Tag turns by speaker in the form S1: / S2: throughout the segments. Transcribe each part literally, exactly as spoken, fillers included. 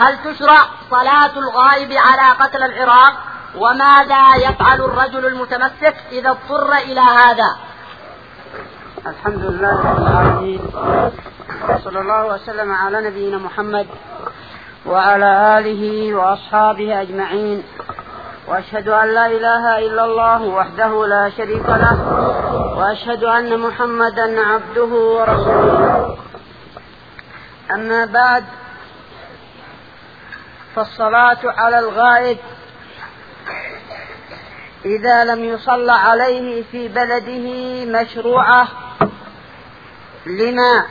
S1: هل تشرع صلاة الغائب على قتل العراق؟ وماذا يفعل الرجل المتمسك إذا اضطر إلى هذا؟
S2: الحمد لله رب العالمين، صلى الله وسلم على نبينا محمد وعلى آله وأصحابه أجمعين، وأشهد أن لا إله إلا الله وحده لا شريك له، وأشهد أن محمدا عبده ورسوله. أما بعد، فالصلاة على الغائب إذا لم يصلى عليه في بلده مشروعة، لما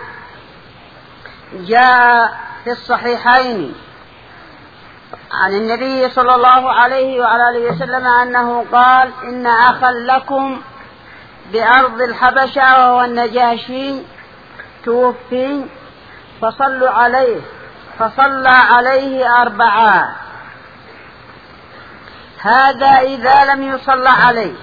S2: جاء في الصحيحين عن النبي صلى الله عليه وعلى آله وسلم أنه قال: إن أخا لكم بأرض الحبشة وهو النجاشي توفي فصلوا عليه، فصلى عليه أربعة. هذا إذا لم يصلى عليه،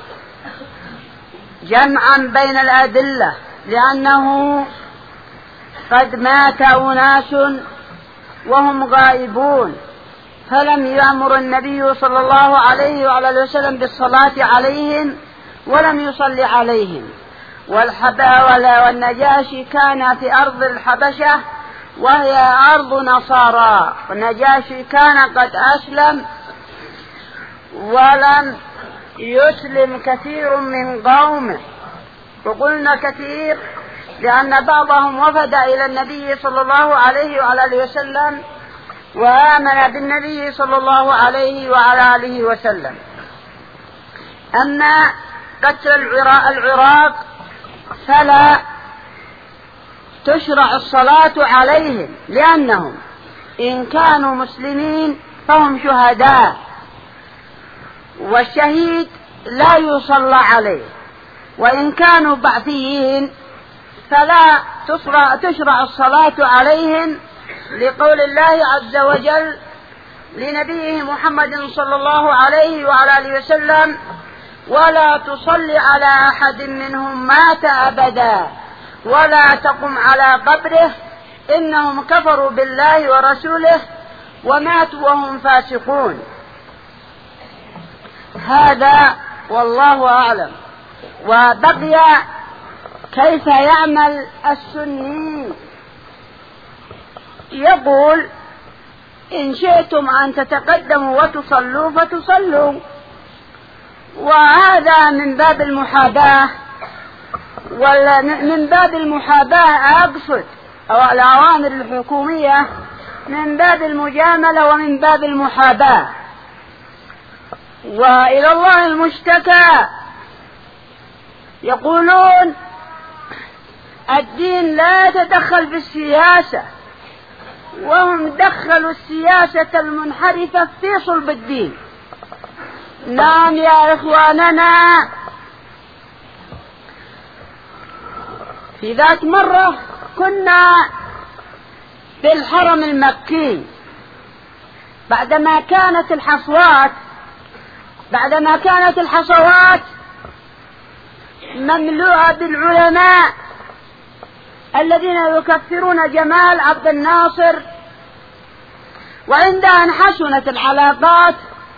S2: جمعا بين الأدلة، لأنه قد مات أناس وهم غائبون فلم يأمر النبي صلى الله عليه وعلى آله وسلم بالصلاة عليهم ولم يصلي عليهم. والنجاشي كان في أرض الحبشة وهي أرض نصارى، والنجاشي كان قد أسلم ولم يسلم كثير من قومه، وقلنا كثير لأن بعضهم وفد إلى النبي صلى الله عليه وعلى آله وسلم وآمن بالنبي صلى الله عليه وعلى آله وسلم. أما قتل العراق فلا تشرع الصلاة عليهم، لأنهم إن كانوا مسلمين فهم شهداء، والشهيد لا يصلى عليه، وإن كانوا بعثيين فلا تشرع الصلاة عليهم، لقول الله عز وجل لنبيه محمد صلى الله عليه وعلى آله وسلم: ولا تصلي على أحد منهم مات أبدا ولا تقم على قبره إنهم كفروا بالله ورسوله وماتوا وهم فاسقون. هذا والله أعلم. وبقي كيف يعمل السني، يقول: إن شئتم أن تتقدموا وتصلوا فتصلوا، وهذا من باب المحاباة، ومن باب المحاباة أقصد أو الأوامر الحكومية من باب المجاملة ومن باب المحاباة. وإلى الله المشتكى. يقولون الدين لا يتدخل في السياسة، وهم دخلوا السياسة المنحرفة في صلب الدين. نعم يا إخواننا، في ذات مرة كنا في الحرم المكي بعدما كانت الحصوات بعدما كانت الحصوات مملوءة بالعلماء الذين يكفرون جمال عبد الناصر، وعند أن حسنت العلاقات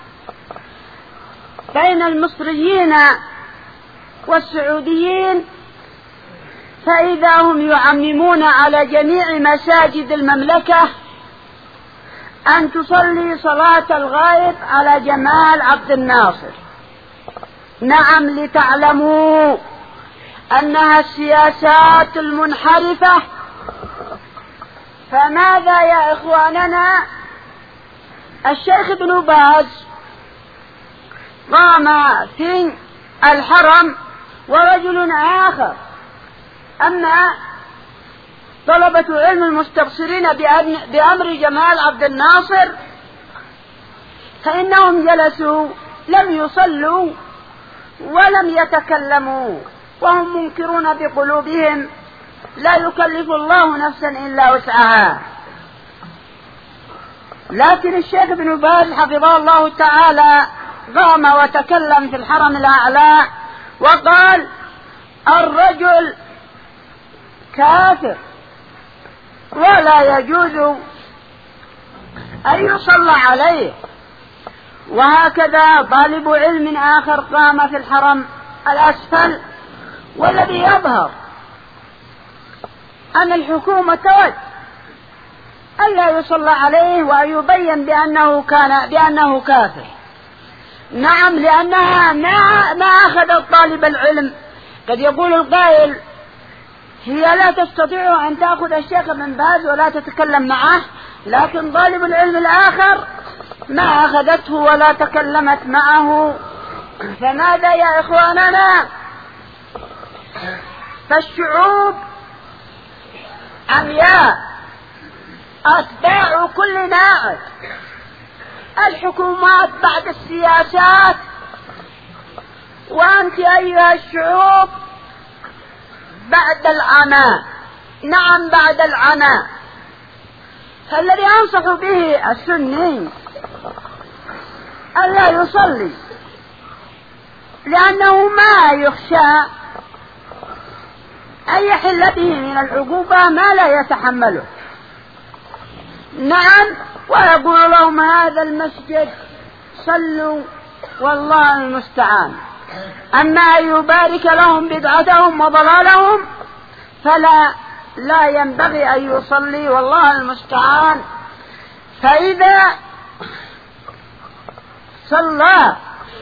S2: بين المصريين والسعوديين فإذا هم يعممون على جميع مساجد المملكة أن تصلي صلاة الغائب على جمال عبد الناصر. نعم، لتعلموا أنها السياسات المنحرفة. فماذا يا إخواننا؟ الشيخ ابن باز قام في الحرم ورجل آخر. أما طلبة علم المستبصرين بأمر جمال عبد الناصر فإنهم جلسوا لم يصلوا ولم يتكلموا، وهم منكرون بقلوبهم، لا يكلف الله نفسا إلا وسعها. لكن الشيخ ابن باز حفظه الله تعالى قام وتكلم في الحرم الأعلى وقال: الرجل كافر ولا يجوز أن يصلى عليه. وهكذا طالب علم آخر قام في الحرم الأسفل، والذي يظهر أن الحكومة تود ألا يصلى عليه ويبين بأنه كان بأنه كافر. نعم، لأنها ما ما أخذت طالب العلم. قد يقول القائل هي لا تستطيع أن تأخذ الشيخ ابن باز ولا تتكلم معه، لكن طالب العلم الآخر ما أخذته ولا تكلمت معه. فماذا يا إخواننا؟ فالشعوب عمياء أتباع كل ناعد، الحكومات بعد السياسات، وأنت أيها الشعوب بعد العمى. نعم بعد العمى. فالذي أنصح به السني ألا يصلي، لأنه ما يخشى أن يحل به من العقوبة ما لا يتحمله. نعم، ويقول لهم هذا المسجد صلوا والله المستعان. أما أن يبارك لهم بدعتهم وضلالهم فلا لا ينبغي أن يصلي والله المستعان. فإذا صلى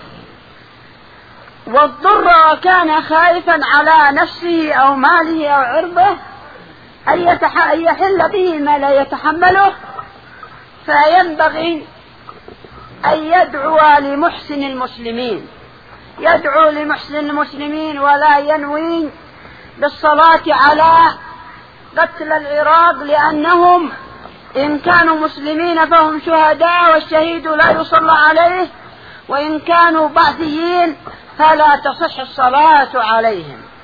S2: واضطر وكان خائفا على نفسه أو ماله أو عرضه أن يحل به ما لا يتحمله، فينبغي أن يدعو لمحسن المسلمين، يدعو لمحسن المسلمين ولا ينوي بالصلاة على قتل العراق، لأنهم إن كانوا مسلمين فهم شهداء والشهيد لا يصلى عليه، وإن كانوا بعثيين فلا تصح الصلاة عليهم.